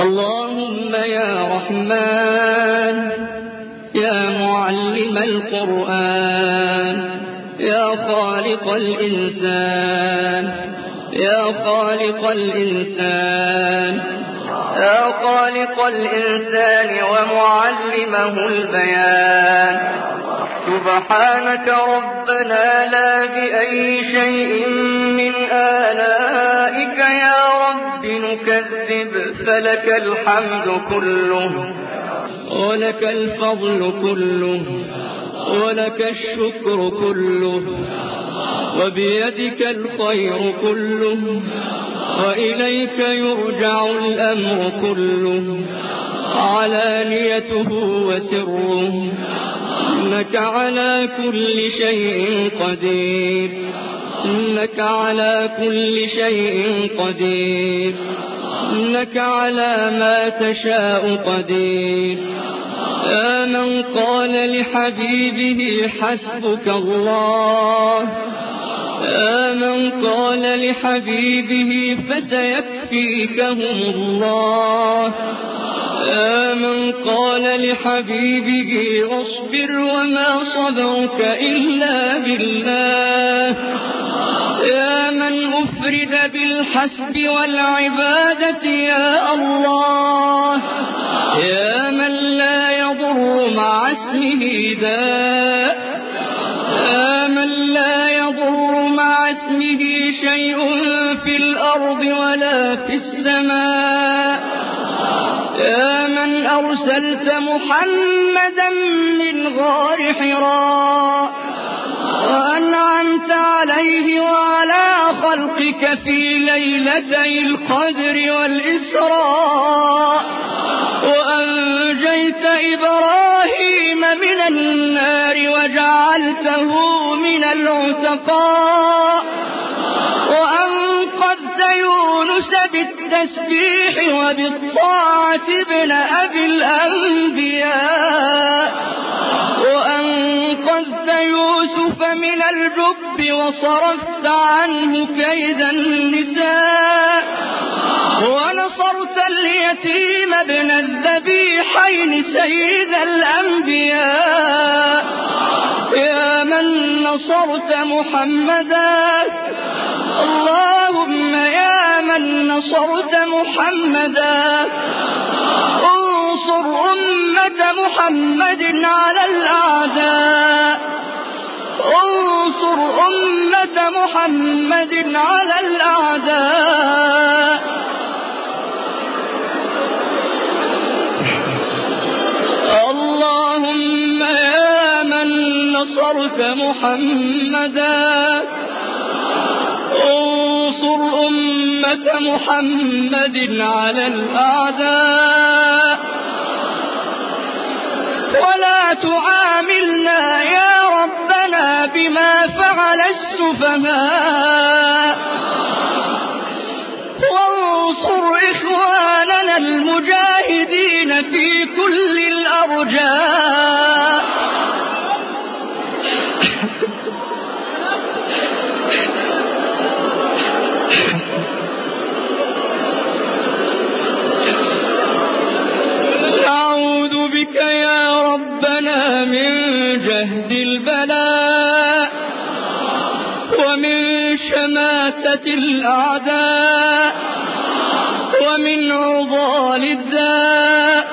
اللهم يا رحمن يا معلم القرآن يا خالق الإنسان يا خالق الإنسان يا خالق الإنسان ومعلمه البيان سبحانك ربنا لا بأي شيء من آلائك يا رب نكذب فلك الحمد كله ولك الفضل كله ولك الشكر كله وبيدك الخير كله وإليك يرجع الأمر كله علانيته وسره إنك على كل شيء قدير إنك على كل شيء قدير إنك على ما تشاء قدير يا من قال لحبيبه حسبك الله يا من قال لحبيبه فسيكفيكهم الله يا من قال لحبيبه واصبر وما صبرك إلا بالله يا من أفرد بالحسب والعبادة يا الله يا من لا يضر مع اسمه داء يا من لا يضر مع اسمه شيء في الأرض ولا في السماء يا من أرسلت محمدا من غار حراء وأنعمت عليه وعلى خلقك في ليلتي القدر والإسراء وأنجيت إبراهيم من النار وجعلته من العتقاء وأنقذت يونس بالتسبيح وبالطاعة ابن أبي الأنبياء وأنقذت يوسف من الجب وصرفت عنه كيد النساء ونصرت اليتيم ابن الذبيحين سيد الأنبياء يا من نصرت محمدا اللهم يا من نصرت محمدا انصر أمة محمد على الأعداء انصر أمة محمد على الأعداء اللهم يا من نصرت محمدا انصر أمة محمد على الأعداء ولا تعاملنا يا ربنا بما فعل السفهاء وانصر إخواننا المجاهدين في كل الأرجاء نعوذ بك يا ربنا من جهد البلاء ومن شماتة الأعداء ومن عضال الداء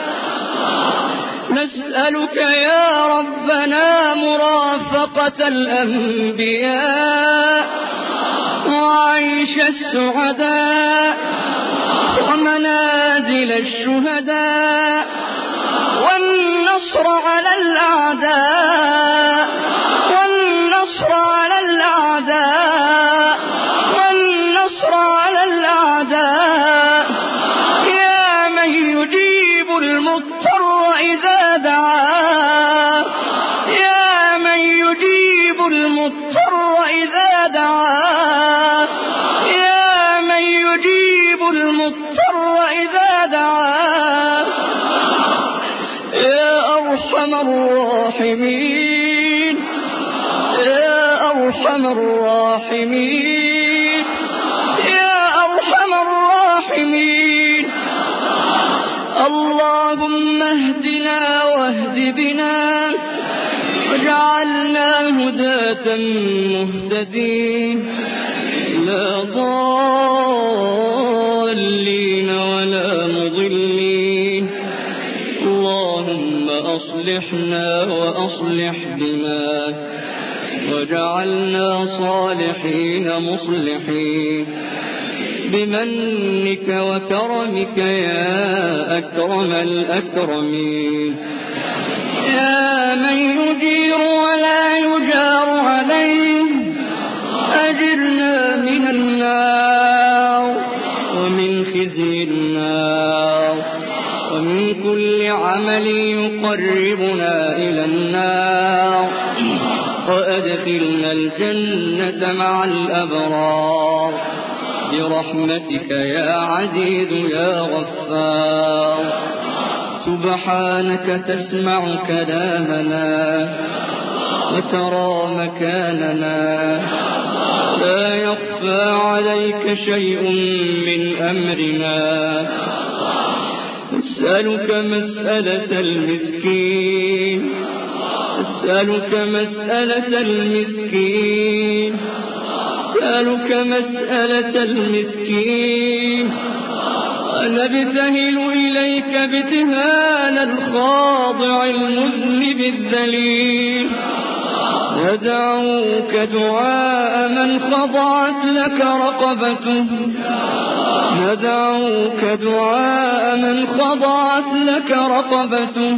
نسألك يا ربنا مرافقة الأنبياء وعيش السعداء ومنازل الشهداء والنصر على الأعداء والنصر على الأعداء والنصر على الأعداء يا من يجيب المضطر إذا دعاه يا من يجيب المضطر إذا دعاه يا من يجيب المضطر إذا دعاه يا أرحم الراحمين يا أرحم الراحمين يا أرحم الراحمين بنا واجعلنا هداة مهتدين لا ضالين ولا مضلين. اللهم أصلحنا وأصلح بنا واجعلنا صالحين مصلحين بمنك وكرمك يا أكرم الأكرمين. يا من يجير ولا يجار عليه أجرنا من النار ومن خزي النار ومن كل عمل يقربنا إلى النار وأدخلنا الجنة مع الأبرار برحمتك يا عزيز يا غفار. سبحانك تسمع كلامنا وترى مكاننا لا يخفى عليك شيء من أمرنا. أسألك مسألة المسكين أسألك مسألة المسكين أسألك مسألة المسكين. ونبتهل إليك ابتهال الخاضع المذنب الذليل. ندعوك دعاء من خضعت لك رقبته ندعوك دعاء من خضعت لك رقبته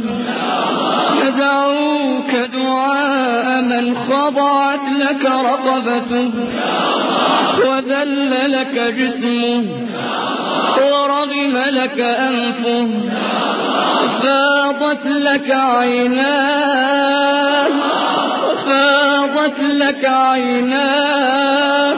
ندعوك دعاء من خضعت لك رقبته وذل لك جسمه ورغم لك أنفه فاضت لك عيناه فاضت لك عيناه.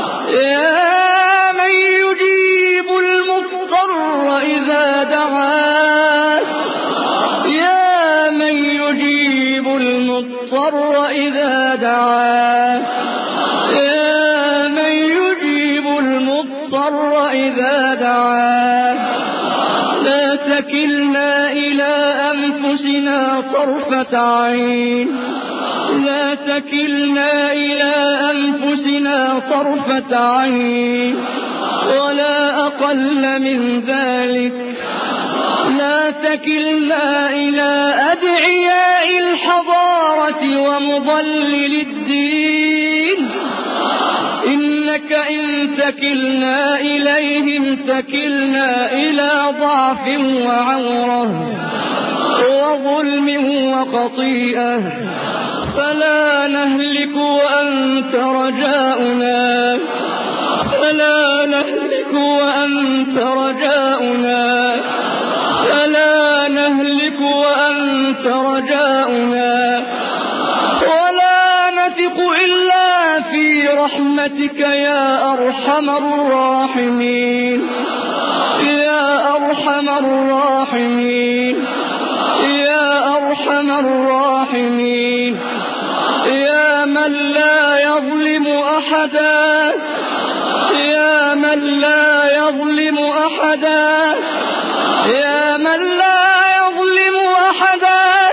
يا من يجيب المضطر إذا دعاه يا من يجيب المضطر إذا دعاه يا من يجيب المضطر إذا دعاه. لا تكلنا إلى أنفسنا طرفة عين لا تكلنا إلى أنفسنا طرفة عين ولا أقل من ذلك. لا تكلنا إلى أدعياء الحضارة ومضلل الدين. إنك إن تكلنا إليهم تكلنا إلى ضعف وعورة وظلم وخطيئة فلا نهلك وأنت رجاؤنا فلا نهلك وأنت رجاؤنا فلا نهلك وأنت رجاؤنا ولا نثق إلا في رحمتك يا أرحم الراحمين يا أرحم الراحمين يا أرحم الراحمين. يا من لا يظلم أحدا يا من لا يظلم أحدا يا من لا يظلم أحدا.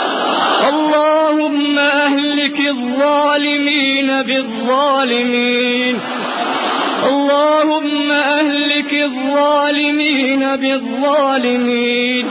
اللهم أهلك الظالمين بالظالمين اللهم أهلك الظالمين بالظالمين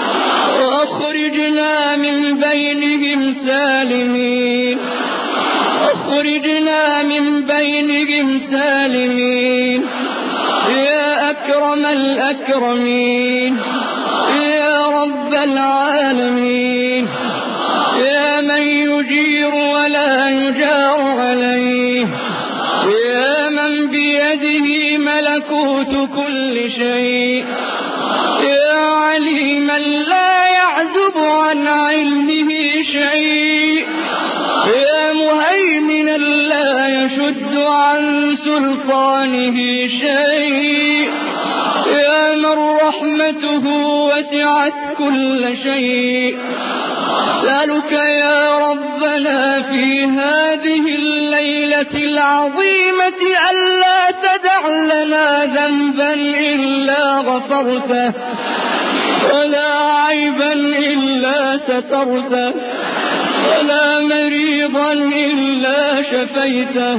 وأخرجنا من بينهم سالمين أخرجنا من بينهم سالمين. يا أكرم الأكرمين يا رب العالمين. يا من يجير ولا يجار عليه يا من بيده ملكوت كل شيء. يا عليما لا يعزب عن علمه شيء. يا مهيمنا لا يشد عن سلطانه شيء. يا من رحمته وسعت كل شيء. أسألك يا ربنا في هذه الليلة العظيمة ألا تدع لنا ذنبا إلا غفرته ولا عيبا إلا سترته ولا مريضا إلا شفيته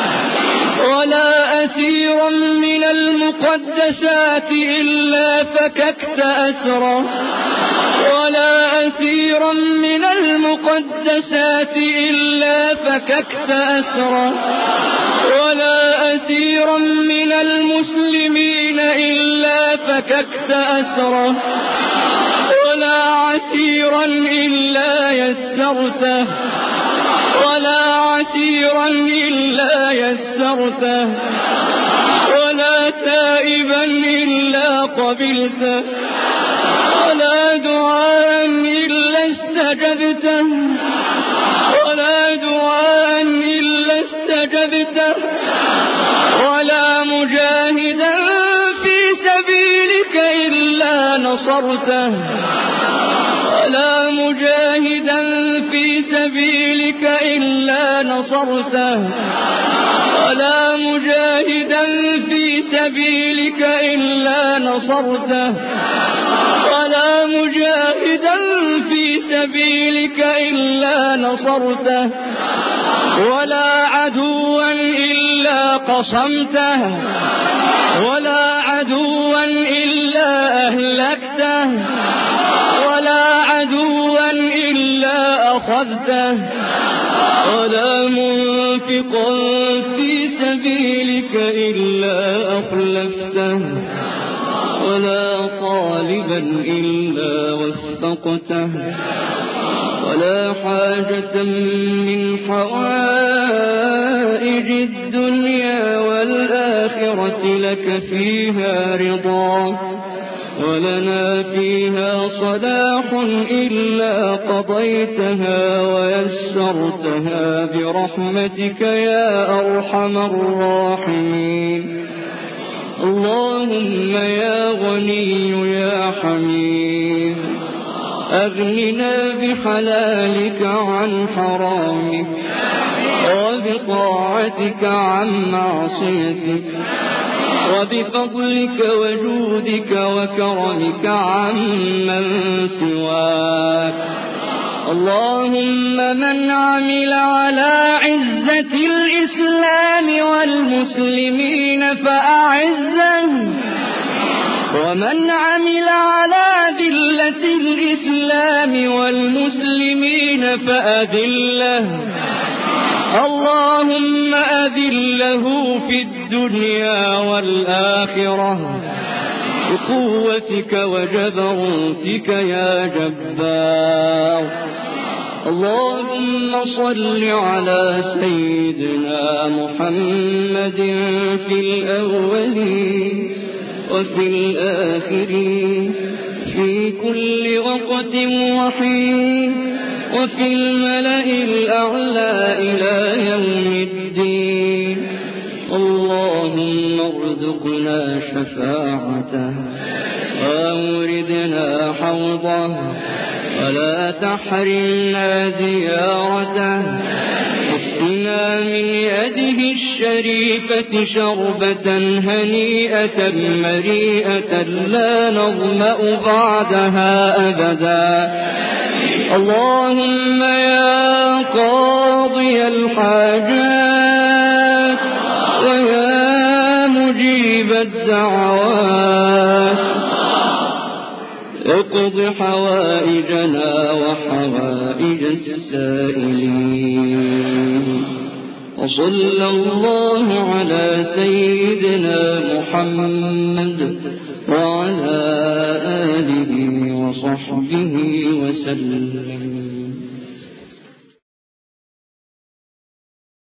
ولا أسيرا من المقدسات إلا فككت أسره ولا أسيرا من المقدسات إلا فككت أسره ولا أسيرا من المسلمين إلا فككت أسره ولا عسيرا إلا يسرته ولا عسيرا إلا يسرته ولا تائبا إلا قبلته ولا دعاء إلا استجبته ولا دعاء إلا استجبته ولا مجاهدا في سبيلك إلا نصرته ولا مجاهدا في سبيلك إلا نصرته ولا مجاهدا في سبيلك إلا نصرته ولا مجاهدا في سبيلك إلا نصرته ولا عدوا إلا قصمته ولا عدوا إلا أهلكته ولا عدوا إلا أخذته ولا منفقا في سبيلك إلا أخلفته ولا طالبا إلا وفقته ولا حاجة من حوائج الدنيا والآخرة لك فيها رضا ولنا فيها صلاح إلا قضيتها ويسرتها برحمتك يا أرحم الراحمين. اللهم يا غني يا حميد أغننا بحلالك عن حرامك وبطاعتك عن معصيتك وبفضلك وجودك وكرمك عمن سواك. اللهم من عمل على عزة الإسلام والمسلمين فأعزه ومن عمل على ذلة الإسلام والمسلمين فأذله. اللهم أذله في الدنيا والآخرة بقوتك وجبروتك يا جبار. اللهم صل على سيدنا محمد في الأولين وفي الآخرين في كل وقت وحين وفي الملأ الأعلى إلى يوم الدين. اللهم ارزقنا شفاعته وأوردنا حوضه ولا تحرمنا زيارته. اسقنا من يده الشريفة شربة هنيئة مريئة لا نظمأ بعدها أبدا. اللهم يا قاضي الحاجات ويا مجيب الدعوات اقض حوائجنا وحوائج السائلين. وصلى الله على سيدنا محمد وعلى آله وصحبه وسلم.